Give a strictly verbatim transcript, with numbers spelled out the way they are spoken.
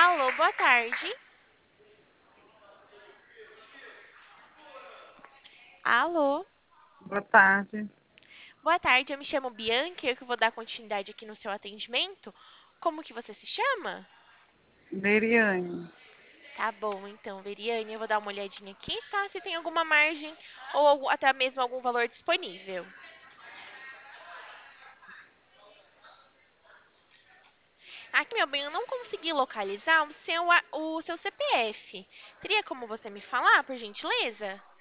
Alô, boa tarde. Alô, Boa tarde, boa tarde. Eu me chamo Bianca, eu que vou dar continuidade aqui no seu atendimento. Como que você se chama? Leriane. Tá bom, então, Veriane, eu vou dar uma olhadinha aqui, tá? Se tem alguma margem ou algum- até mesmo algum valor disponível. Aqui, meu bem, eu não consegui localizar o seu, a- o seu C P F. Teria como você me falar, por gentileza?